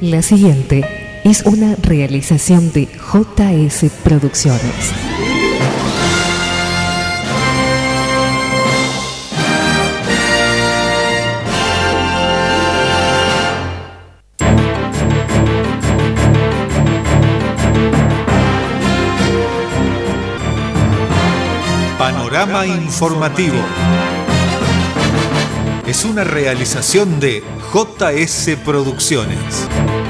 La siguiente es una realización de JS Producciones. Panorama informativo. Es una realización de JS Producciones.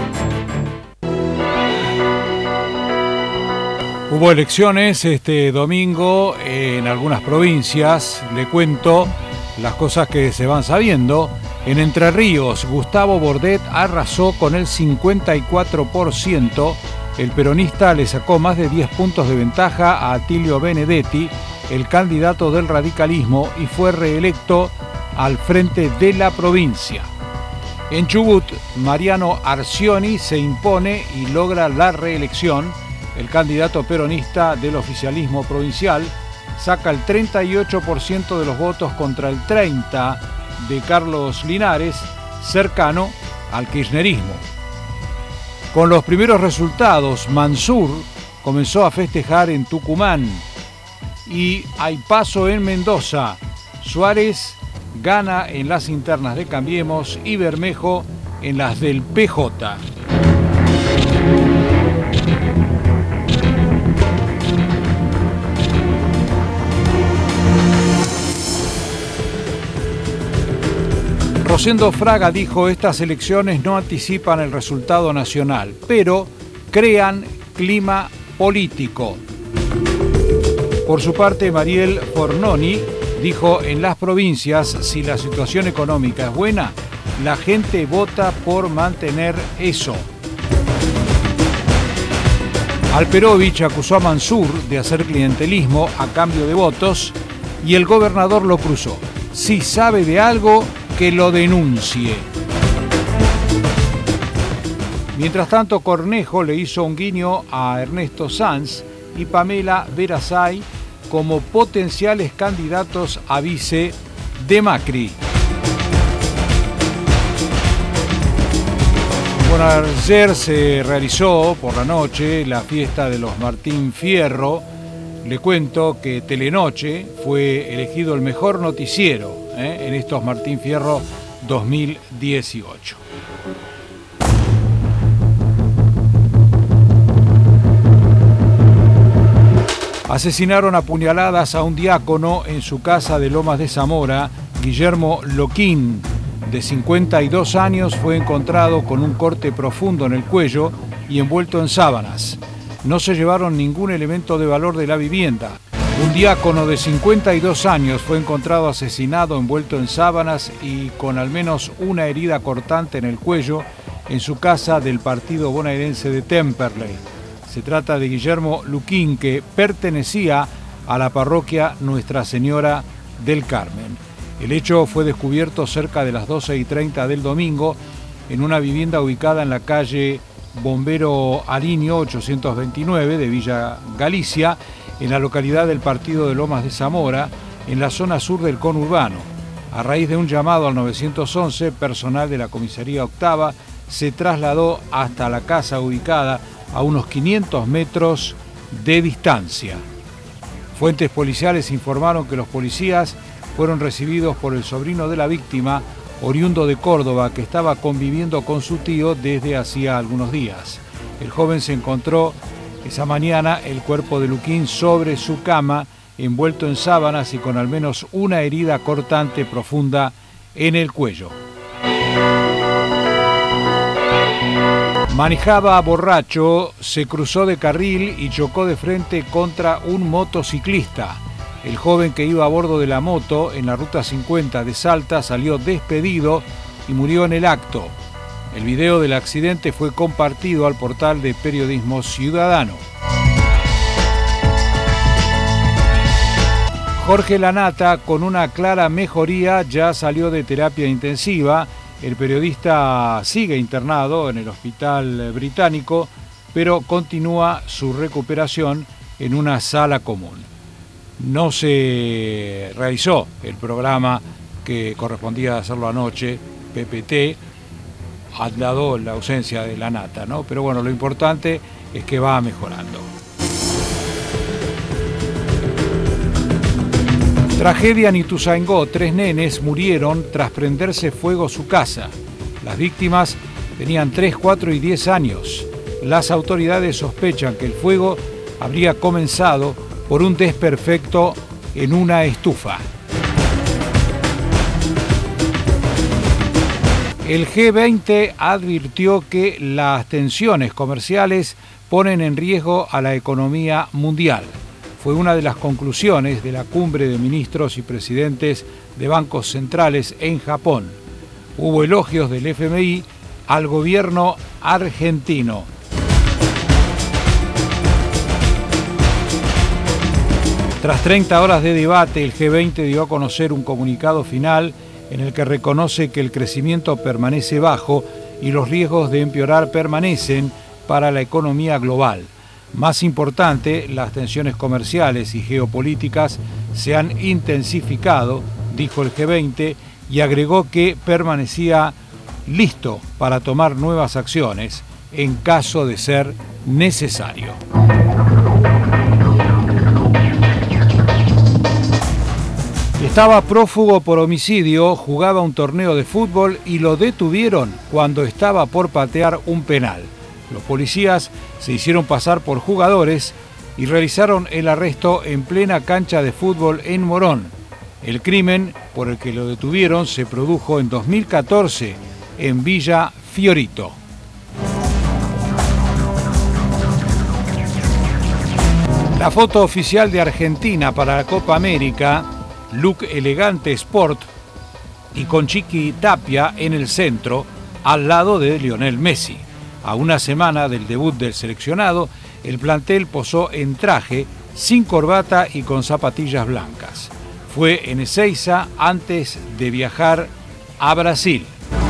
Hubo elecciones este domingo en algunas provincias. Le cuento las cosas que se van sabiendo. En Entre Ríos, Gustavo Bordet arrasó con el 54%. El peronista le sacó más de 10 puntos de ventaja a Atilio Benedetti, el candidato del radicalismo, y fue reelecto al frente de la provincia. En Chubut, Mariano Arcioni se impone y logra la reelección. El candidato peronista del oficialismo provincial saca el 38% de los votos contra el 30% de Carlos Linares, cercano al kirchnerismo. Con los primeros resultados, Mansur comenzó a festejar en Tucumán y hay paso en Mendoza. Suárez gana en las internas de Cambiemos y Bermejo en las del PJ. Rosendo Fraga dijo: estas elecciones no anticipan el resultado nacional, pero crean clima político. Por su parte, Mariel Fornoni dijo: en las provincias, si la situación económica es buena, la gente vota por mantener eso. Alperovich acusó a Mansur de hacer clientelismo a cambio de votos y el gobernador lo cruzó. Si sabe de algo, que lo denuncie. Mientras tanto, Cornejo le hizo un guiño a Ernesto Sanz y Pamela Verasay como potenciales candidatos a vice de Macri. Bueno, ayer se realizó por la noche la fiesta de los Martín Fierro. Le cuento que Telenoche fue elegido el mejor noticiero en estos Martín Fierro 2018. Asesinaron a puñaladas a un diácono en su casa de Lomas de Zamora. Guillermo Loquín, de 52 años, fue encontrado con un corte profundo en el cuello y envuelto en sábanas. No se llevaron ningún elemento de valor de la vivienda. Un diácono de 52 años fue encontrado asesinado, envuelto en sábanas y con al menos una herida cortante en el cuello en su casa del partido bonaerense de Temperley. Se trata de Guillermo Luquín, que pertenecía a la parroquia Nuestra Señora del Carmen. El hecho fue descubierto cerca de las 12:30 del domingo en una vivienda ubicada en la calle Bombero Alinio 829 de Villa Galicia, en la localidad del partido de Lomas de Zamora, en la zona sur del conurbano. A raíz de un llamado al 911, personal de la comisaría octava se trasladó hasta la casa ubicada a unos 500 metros de distancia. Fuentes policiales informaron que los policías fueron recibidos por el sobrino de la víctima, oriundo de Córdoba, que estaba conviviendo con su tío desde hacía algunos días. El joven se encontró esa mañana el cuerpo de Luquín sobre su cama, envuelto en sábanas y con al menos una herida cortante profunda en el cuello. Manejaba borracho, se cruzó de carril y chocó de frente contra un motociclista. El joven, que iba a bordo de la moto en la ruta 50 de Salta, salió despedido y murió en el acto. El video del accidente fue compartido al portal de Periodismo Ciudadano. Jorge Lanata, con una clara mejoría, ya salió de terapia intensiva. El periodista sigue internado en el Hospital Británico, pero continúa su recuperación en una sala común. No se realizó el programa que correspondía hacerlo anoche, PPT. dado la ausencia de la nata, ¿no? Pero bueno, lo importante es que va mejorando. Tragedia en Ituzaingó. 3 nenes murieron tras prenderse fuego su casa. Las víctimas tenían 3, 4 y 10 años. Las autoridades sospechan que el fuego habría comenzado por un desperfecto en una estufa. El G20 advirtió que las tensiones comerciales ponen en riesgo a la economía mundial. Fue una de las conclusiones de la cumbre de ministros y presidentes de bancos centrales en Japón. Hubo elogios del FMI al gobierno argentino. Tras 30 horas de debate, el G20 dio a conocer un comunicado final en el que reconoce que el crecimiento permanece bajo y los riesgos de empeorar permanecen para la economía global. Más importante, las tensiones comerciales y geopolíticas se han intensificado, dijo el G20, y agregó que permanecía listo para tomar nuevas acciones en caso de ser necesario. Estaba prófugo por homicidio, jugaba un torneo de fútbol y lo detuvieron cuando estaba por patear un penal. Los policías se hicieron pasar por jugadores y realizaron el arresto en plena cancha de fútbol en Morón. El crimen por el que lo detuvieron se produjo en 2014 en Villa Fiorito. La foto oficial de Argentina para la Copa América, look elegante sport y con Chiqui Tapia en el centro, al lado de Lionel Messi. A una semana del debut del seleccionado, el plantel posó en traje, sin corbata y con zapatillas blancas. Fue en Ezeiza antes de viajar a Brasil.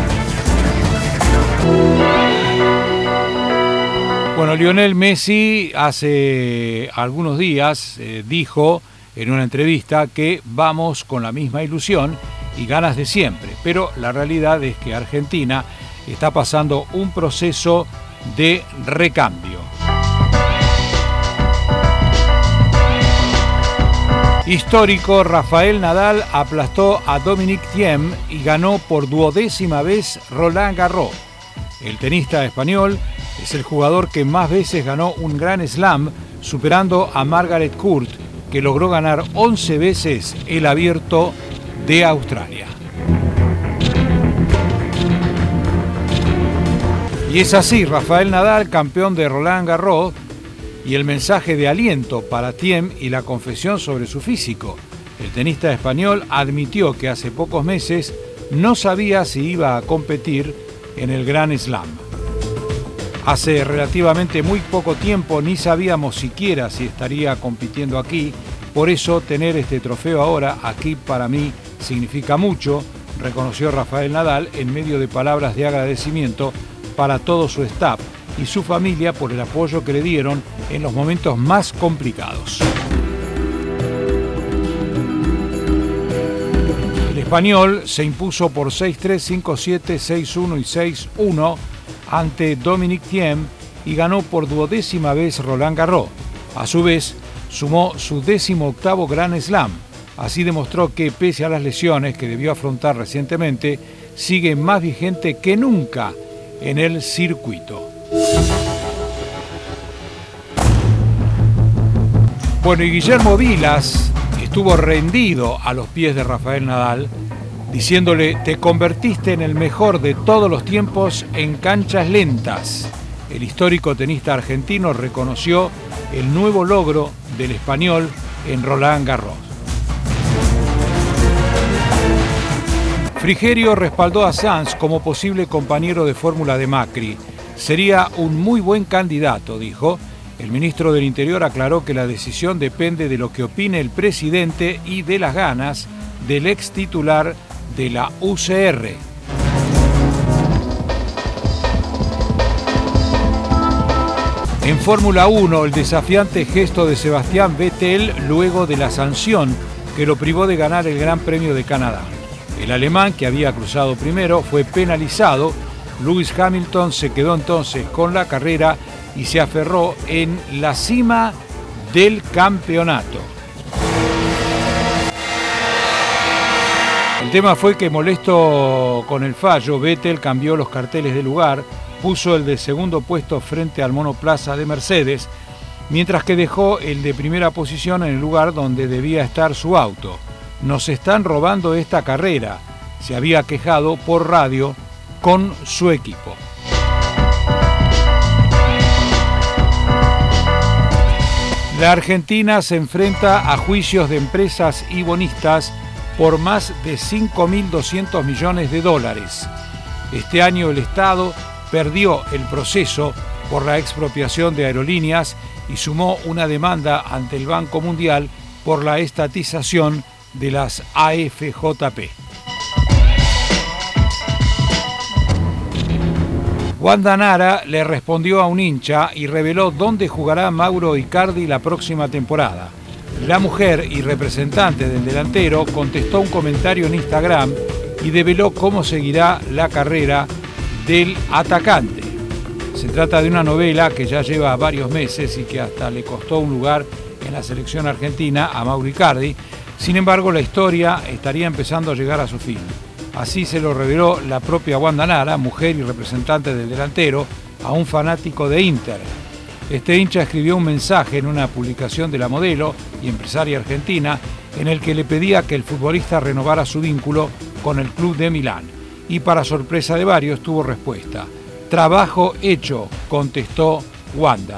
Bueno, Lionel Messi hace algunos días dijo en una entrevista que vamos con la misma ilusión y ganas de siempre, pero la realidad es que Argentina está pasando un proceso de recambio. Histórico, Rafael Nadal aplastó a Dominic Thiem y ganó por 12ª vez Roland Garros. El tenista español es el jugador que más veces ganó un Grand Slam, superando a Margaret Court, que logró ganar 11 veces el Abierto de Australia. Y es así, Rafael Nadal, campeón de Roland Garros, y el mensaje de aliento para Thiem y la confesión sobre su físico. El tenista español admitió que hace pocos meses no sabía si iba a competir en el Grand Slam. Hace relativamente muy poco tiempo ni sabíamos siquiera si estaría compitiendo aquí, por eso tener este trofeo ahora aquí para mí significa mucho, reconoció Rafael Nadal en medio de palabras de agradecimiento para todo su staff y su familia por el apoyo que le dieron en los momentos más complicados. El español se impuso por 6-3, 5-7, 6-1 y 6-1 ante Dominic Thiem y ganó por 12ª vez Roland Garros. A su vez, sumó su 18º Grand Slam. Así demostró que, pese a las lesiones que debió afrontar recientemente, sigue más vigente que nunca en el circuito. Bueno, y Guillermo Vilas estuvo rendido a los pies de Rafael Nadal, diciéndole: te convertiste en el mejor de todos los tiempos en canchas lentas. El histórico tenista argentino reconoció el nuevo logro del español en Roland Garros. Frigerio respaldó a Sanz como posible compañero de fórmula de Macri. Sería un muy buen candidato, dijo. El ministro del Interior aclaró que la decisión depende de lo que opine el presidente y de las ganas del ex titular de la UCR. En Fórmula 1, el desafiante gesto de Sebastián Vettel luego de la sanción que lo privó de ganar el Gran Premio de Canadá. El alemán, que había cruzado primero, fue penalizado Lewis Hamilton se quedó entonces con la carrera y se aferró en la cima del campeonato. El tema fue que, molesto con el fallo, Vettel cambió los carteles de lugar, puso el de segundo puesto frente al monoplaza de Mercedes, mientras que dejó el de primera posición en el lugar donde debía estar su auto. Nos están robando esta carrera, se había quejado por radio con su equipo. La Argentina se enfrenta a juicios de empresas y bonistas por más de 5.200 millones de dólares. Este año el Estado perdió el proceso por la expropiación de aerolíneas y sumó una demanda ante el Banco Mundial por la estatización de las AFJP. Wanda Nara le respondió a un hincha y reveló dónde jugará Mauro Icardi la próxima temporada. La mujer y representante del delantero contestó un comentario en Instagram y develó cómo seguirá la carrera del atacante. Se trata de una novela que ya lleva varios meses y que hasta le costó un lugar en la selección argentina a Mauro Icardi. Sin embargo, la historia estaría empezando a llegar a su fin. Así se lo reveló la propia Wanda Nara, mujer y representante del delantero, a un fanático de Inter. Este hincha escribió un mensaje en una publicación de la modelo y empresaria argentina en el que le pedía que el futbolista renovara su vínculo con el club de Milán. Y para sorpresa de varios tuvo respuesta. Trabajo hecho, contestó Wanda.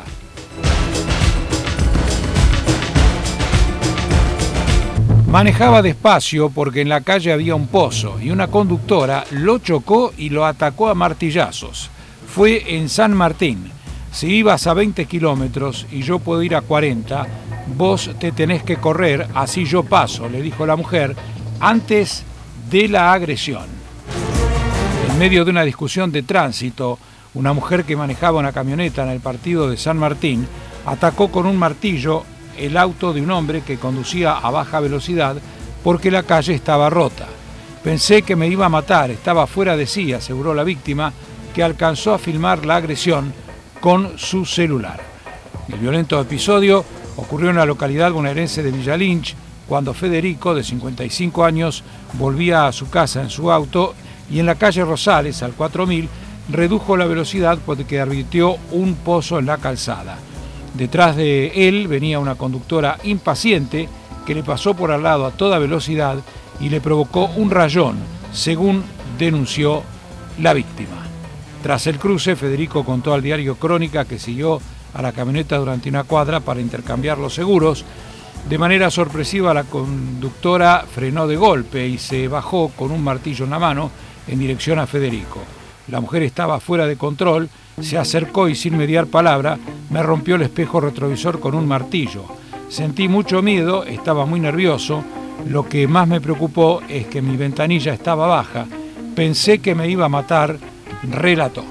Manejaba despacio porque en la calle había un pozo y una conductora lo chocó y lo atacó a martillazos. Fue en San Martín. Si ibas a 20 kilómetros y yo puedo ir a 40, vos te tenés que correr, así yo paso, le dijo la mujer, antes de la agresión. En medio de una discusión de tránsito, una mujer que manejaba una camioneta en el partido de San Martín atacó con un martillo el auto de un hombre que conducía a baja velocidad porque la calle estaba rota. Pensé que me iba a matar, estaba fuera de sí, aseguró la víctima, que alcanzó a filmar la agresión con su celular. El violento episodio ocurrió en la localidad bonaerense de Villa Lynch, cuando Federico, de 55 años, volvía a su casa en su auto y en la calle Rosales, al 4000, redujo la velocidad porque advirtió un pozo en la calzada. Detrás de él venía una conductora impaciente que le pasó por al lado a toda velocidad y le provocó un rayón, según denunció la víctima. Tras el cruce, Federico contó al diario Crónica que siguió a la camioneta durante una cuadra para intercambiar los seguros. De manera sorpresiva, la conductora frenó de golpe y se bajó con un martillo en la mano en dirección a Federico. La mujer estaba fuera de control, se acercó y sin mediar palabra me rompió el espejo retrovisor con un martillo. Sentí mucho miedo, estaba muy nervioso. Lo que más me preocupó es que mi ventanilla estaba baja. Pensé que me iba a matar, relató.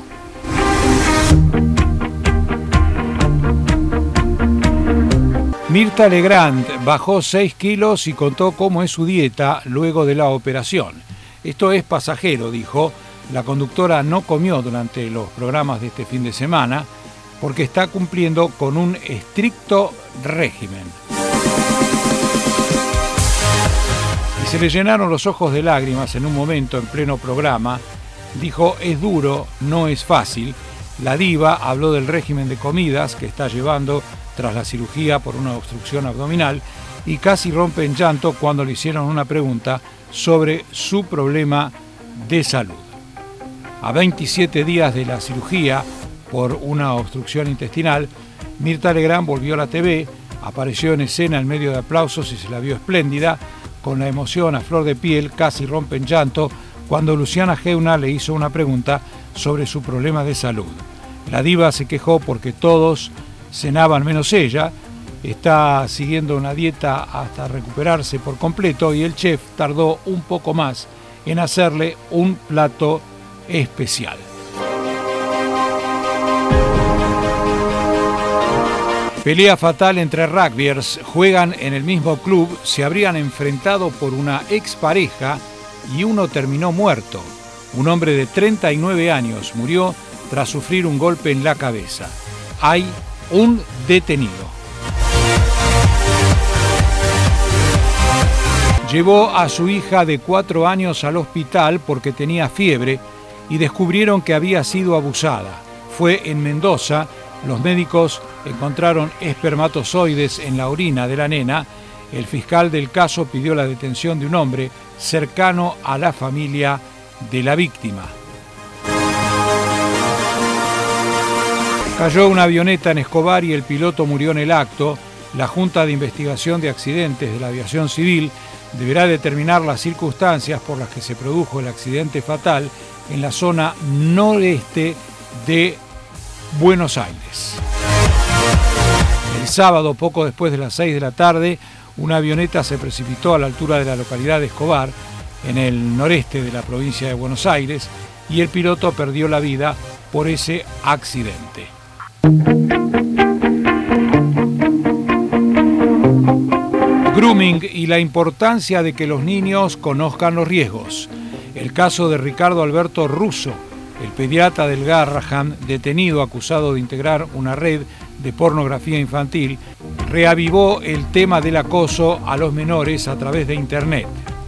Mirta Legrand bajó 6 kilos y contó cómo es su dieta luego de la operación. Esto es pasajero, dijo. La conductora no comió durante los programas de este fin de semana porque está cumpliendo con un estricto régimen. Y se le llenaron los ojos de lágrimas en un momento en pleno programa. Dijo, es duro, no es fácil. La diva habló del régimen de comidas que está llevando tras la cirugía por una obstrucción abdominal y casi rompe en llanto cuando le hicieron una pregunta sobre su problema de salud. A 27 días de la cirugía por una obstrucción intestinal, Mirta Legrand volvió a la TV, apareció en escena en medio de aplausos y se la vio espléndida, con la emoción a flor de piel, casi rompe en llanto, cuando Luciana Geuna le hizo una pregunta sobre su problema de salud. La diva se quejó porque todos cenaban menos ella, está siguiendo una dieta hasta recuperarse por completo y el chef tardó un poco más en hacerle un plato especial. Pelea fatal entre rugbyers, juegan en el mismo club, se habrían enfrentado por una expareja y uno terminó muerto. Un hombre de 39 años murió tras sufrir un golpe en la cabeza. Hay un detenido. Llevó a su hija de 4 años al hospital porque tenía fiebre y descubrieron que había sido abusada. Fue en Mendoza. Los médicos encontraron espermatozoides en la orina de la nena. El fiscal del caso pidió la detención de un hombre cercano a la familia de la víctima. Cayó una avioneta en Escobar y el piloto murió en el acto. La Junta de Investigación de Accidentes de la Aviación Civil deberá determinar las circunstancias por las que se produjo el accidente fatal en la zona noreste de Buenos Aires. El sábado, poco después de las 6 de la tarde, una avioneta se precipitó a la altura de la localidad de Escobar, en el noreste de la provincia de Buenos Aires, y el piloto perdió la vida por ese accidente. Grooming y la importancia de que los niños conozcan los riesgos. El caso de Ricardo Alberto Russo, el pediatra del Garrahan, detenido acusado de integrar una red de pornografía infantil, reavivó el tema del acoso a los menores a través de Internet.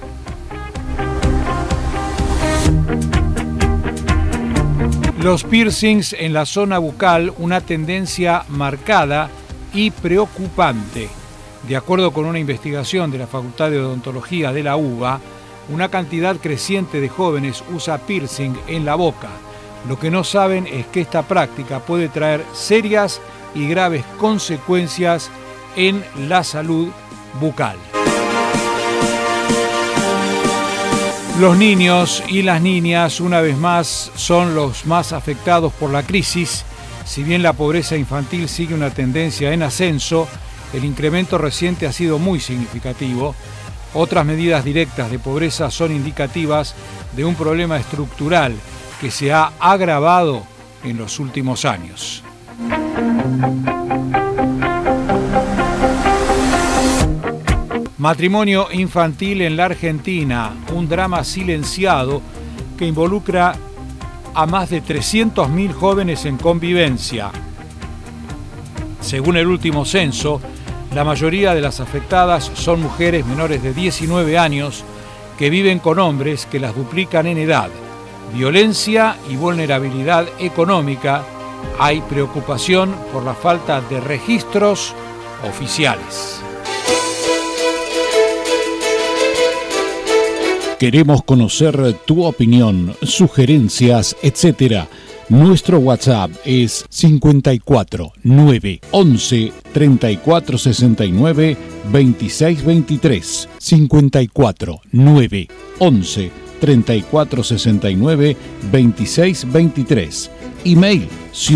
Los piercings en la zona bucal, una tendencia marcada y preocupante. De acuerdo con una investigación de la Facultad de Odontología de la UBA, una cantidad creciente de jóvenes usa piercing en la boca. Lo que no saben es que esta práctica puede traer serias y graves consecuencias en la salud bucal. Los niños y las niñas, una vez más, son los más afectados por la crisis. Si bien la pobreza infantil sigue una tendencia en ascenso, el incremento reciente ha sido muy significativo. Otras medidas directas de pobreza son indicativas de un problema estructural que se ha agravado en los últimos años. Matrimonio infantil en la Argentina, un drama silenciado que involucra a más de 300.000 jóvenes en convivencia. Según el último censo, la mayoría de las afectadas son mujeres menores de 19 años que viven con hombres que las duplican en edad. Violencia y vulnerabilidad económica. Hay preocupación por la falta de registros oficiales. Queremos conocer tu opinión, sugerencias, etc. Nuestro WhatsApp es 54 9 11 34 69 26 23. 54 9 11 34 69 26 23. Email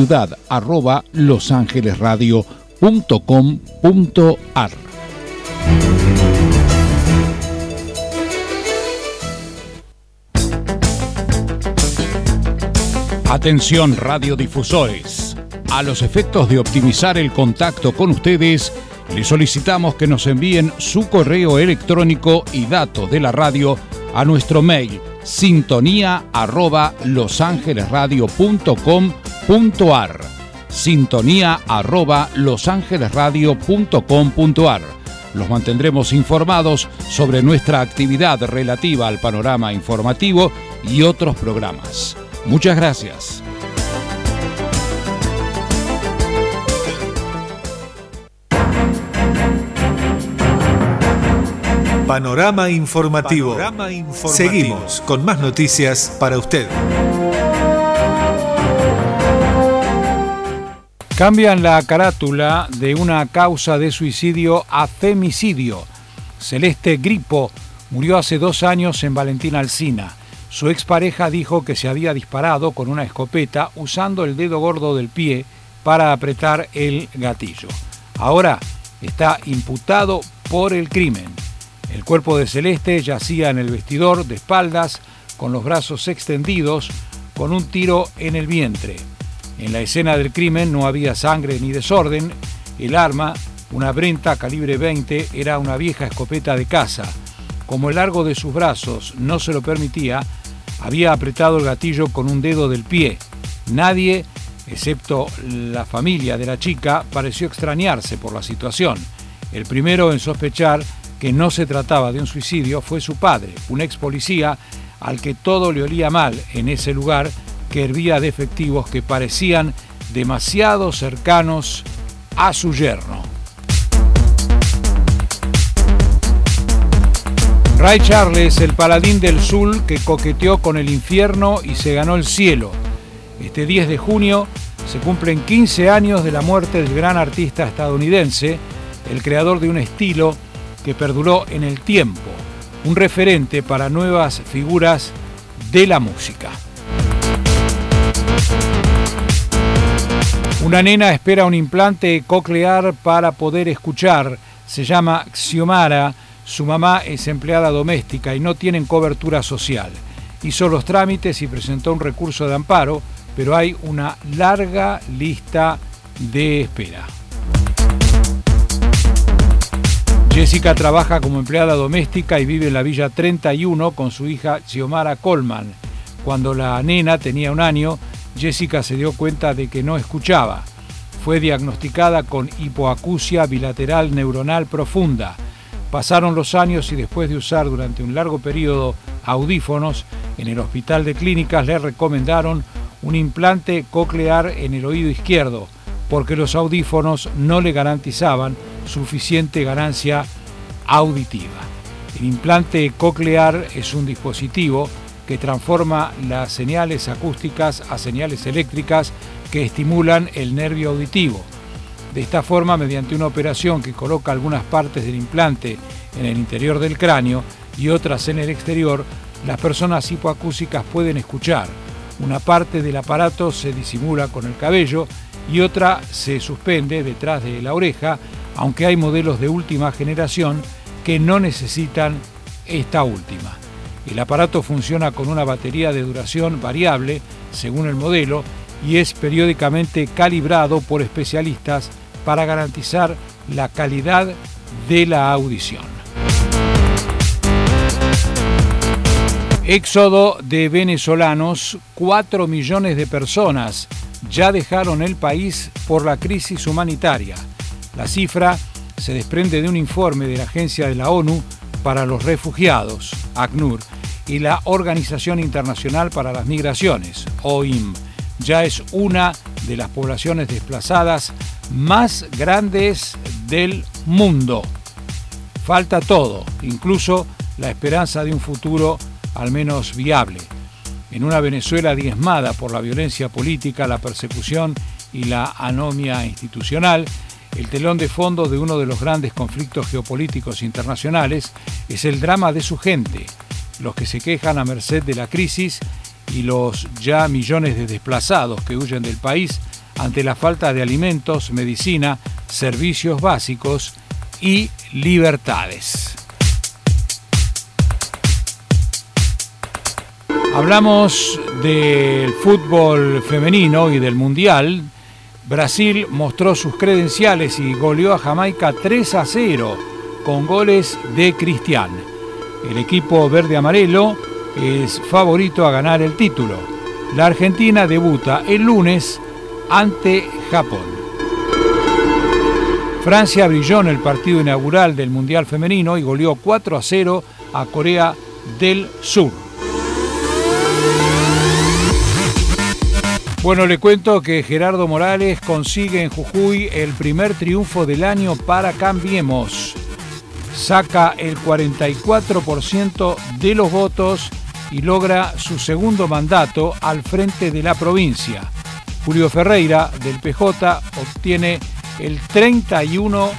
ciudad@losangelesradio.com.ar. Atención radiodifusores. A los efectos de optimizar el contacto con ustedes, les solicitamos que nos envíen su correo electrónico y datos de la radio a nuestro mail sintonía@losangelesradio.com.ar. sintonía@losangelesradio.com.ar. Los mantendremos informados sobre nuestra actividad relativa al panorama informativo y otros programas. Muchas gracias. Panorama informativo. Seguimos con más noticias para usted. Cambian la carátula de una causa de suicidio a femicidio. Celeste Gripo murió hace 2 años en Valentín Alsina. Su expareja dijo que se había disparado con una escopeta usando el dedo gordo del pie para apretar el gatillo. Ahora está imputado por el crimen. El cuerpo de Celeste yacía en el vestidor de espaldas, con los brazos extendidos, con un tiro en el vientre. En la escena del crimen no había sangre ni desorden. El arma, una Brenta calibre 20, era una vieja escopeta de caza. Como el largo de sus brazos no se lo permitía, Había apretado el gatillo con un dedo del pie. Nadie, excepto la familia de la chica, pareció extrañarse por la situación. El primero en sospechar que no se trataba de un suicidio fue su padre, un ex policía al que todo le olía mal en ese lugar que hervía de efectivos que parecían demasiado cercanos a su yerno. Ray Charles, el paladín del sur que coqueteó con el infierno y se ganó el cielo. Este 10 de junio se cumplen 15 años de la muerte del gran artista estadounidense, el creador de un estilo que perduró en el tiempo, un referente para nuevas figuras de la música. Una nena espera un implante coclear para poder escuchar. Se llama Xiomara. Su mamá es empleada doméstica y no tienen cobertura social. Hizo los trámites y presentó un recurso de amparo, pero hay una larga lista de espera. Jessica trabaja como empleada doméstica y vive en la Villa 31 con su hija Xiomara Coleman. Cuando la nena tenía 1 año, Jessica se dio cuenta de que no escuchaba. Fue diagnosticada con hipoacusia bilateral neuronal profunda. Pasaron los años y después de usar durante un largo periodo audífonos, en el Hospital de Clínicas le recomendaron un implante coclear en el oído izquierdo, porque los audífonos no le garantizaban suficiente ganancia auditiva. El implante coclear es un dispositivo que transforma las señales acústicas a señales eléctricas que estimulan el nervio auditivo. De esta forma, mediante una operación que coloca algunas partes del implante en el interior del cráneo y otras en el exterior, las personas hipoacúsicas pueden escuchar. Una parte del aparato se disimula con el cabello y otra se suspende detrás de la oreja, aunque hay modelos de última generación que no necesitan esta última. El aparato funciona con una batería de duración variable según el modelo y es periódicamente calibrado por especialistas para garantizar la calidad de la audición. Éxodo de venezolanos. 4 millones de personas ya dejaron el país por la crisis humanitaria. La cifra se desprende de un informe de la Agencia de la ONU para los Refugiados, ACNUR, y la Organización Internacional para las Migraciones, OIM. Ya es una de las poblaciones desplazadas más grandes del mundo. Falta todo, incluso la esperanza de un futuro al menos viable. En una Venezuela diezmada por la violencia política, la persecución y la anomia institucional, el telón de fondo de uno de los grandes conflictos geopolíticos internacionales es el drama de su gente, los que se quejan a merced de la crisis y los ya millones de desplazados que huyen del país ante la falta de alimentos, medicina, servicios básicos y libertades. Hablamos del fútbol femenino y del Mundial. Brasil mostró sus credenciales y goleó a Jamaica 3-0 con goles de Cristian. El equipo verde-amarelo es favorito a ganar el título. La Argentina debuta el lunes ante Japón. Francia brilló en el partido inaugural del Mundial Femenino y goleó 4-0 a Corea del Sur. Bueno, le cuento que Gerardo Morales consigue en Jujuy el primer triunfo del año para Cambiemos. Saca el 44% de los votos y logra su segundo mandato al frente de la provincia. Julio Ferreira, del PJ, obtiene el 31%.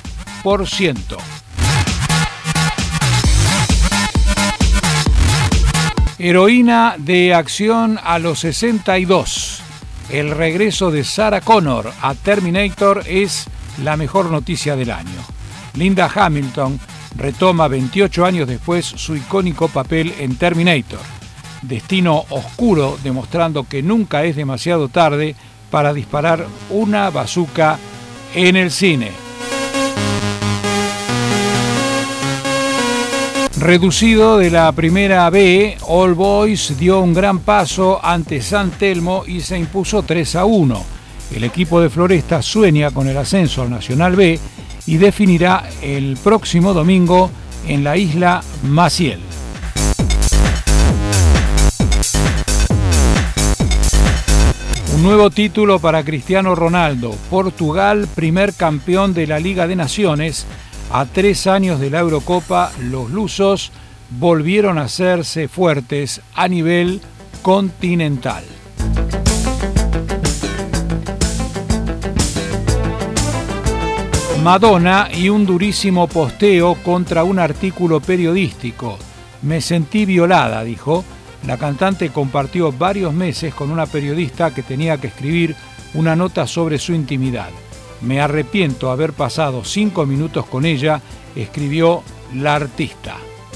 Heroína de acción a los 62. El regreso de Sarah Connor a Terminator es la mejor noticia del año. Linda Hamilton retoma 28 años después su icónico papel en Terminator. Destino oscuro, demostrando que nunca es demasiado tarde para disparar una bazooka en el cine. Reducido de la primera B, All Boys dio un gran paso ante San Telmo y se impuso 3-1. El equipo de Floresta sueña con el ascenso al Nacional B y definirá el próximo domingo en la isla Maciel. Un nuevo título para Cristiano Ronaldo. Portugal, primer campeón de la Liga de Naciones. A 3 años de la Eurocopa, los lusos volvieron a hacerse fuertes a nivel continental. Madonna y un durísimo posteo contra un artículo periodístico. Me sentí violada, dijo. La cantante compartió varios meses con una periodista que tenía que escribir una nota sobre su intimidad. Me arrepiento haber pasado 5 minutos con ella, escribió la artista.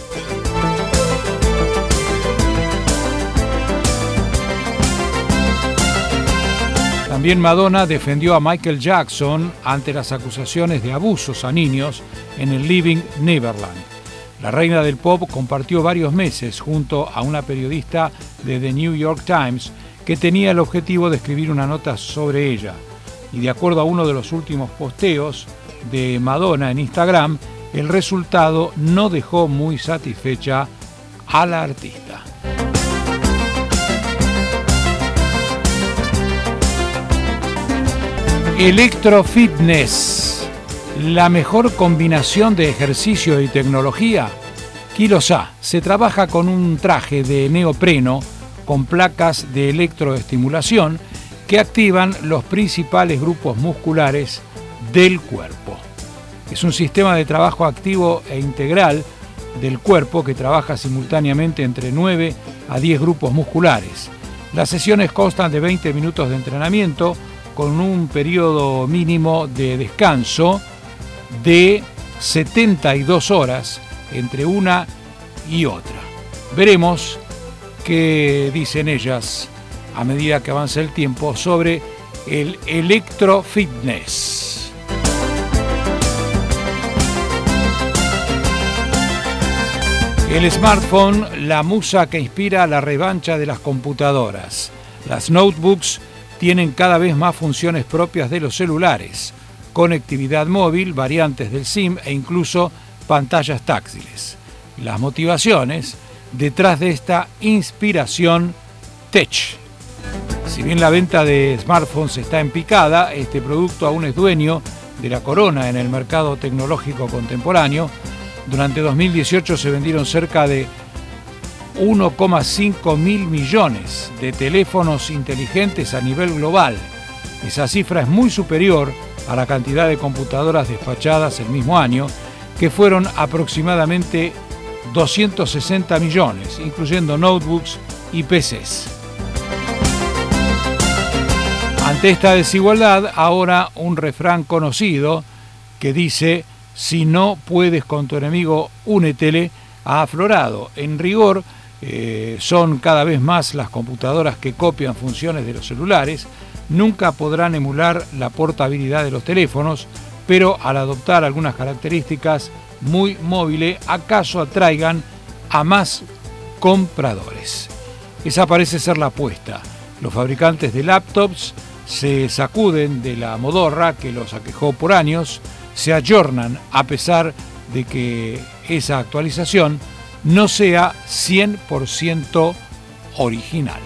También Madonna defendió a Michael Jackson ante las acusaciones de abusos a niños en el Living Neverland. La reina del pop compartió varios meses junto a una periodista de The New York Times que tenía el objetivo de escribir una nota sobre ella. Y de acuerdo a uno de los últimos posteos de Madonna en Instagram, el resultado no dejó muy satisfecha a la artista. Electrofitness, la mejor combinación de ejercicio y tecnología. Quilosá, se trabaja con un traje de neopreno con placas de electroestimulación que activan los principales grupos musculares del cuerpo. Es un sistema de trabajo activo e integral del cuerpo que trabaja simultáneamente entre 9 a 10 grupos musculares. Las sesiones constan de 20 minutos de entrenamiento con un periodo mínimo de descanso de 72 horas entre una y otra. Veremos qué dicen ellas a medida que avanza el tiempo sobre el electrofitness. El smartphone, la musa que inspira la revancha de las computadoras. Las notebooks tienen cada vez más funciones propias de los celulares, conectividad móvil, variantes del SIM e incluso pantallas táctiles. Las motivaciones detrás de esta inspiración tech. Si bien la venta de smartphones está en picada, este producto aún es dueño de la corona en el mercado tecnológico contemporáneo. Durante 2018 se vendieron cerca de 1,5 mil millones de teléfonos inteligentes a nivel global. Esa cifra es muy superior a la cantidad de computadoras despachadas el mismo año, que fueron aproximadamente 260 millones, incluyendo notebooks y PCs. Ante esta desigualdad, ahora un refrán conocido que dice: si no puedes con tu enemigo, únetele, ha aflorado. En rigor, son cada vez más las computadoras que copian funciones de los celulares. Nunca podrán emular la portabilidad de los teléfonos, pero al adoptar algunas características muy móviles, acaso atraigan a más compradores. Esa parece ser la apuesta. Los fabricantes de laptops se sacuden de la modorra que los aquejó por años, se ayornan a pesar de que esa actualización no sea 100% original.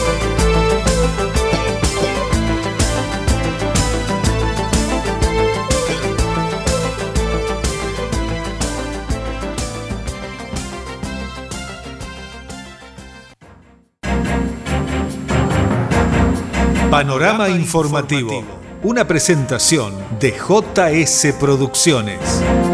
Panorama Informativo, una presentación de JS Producciones.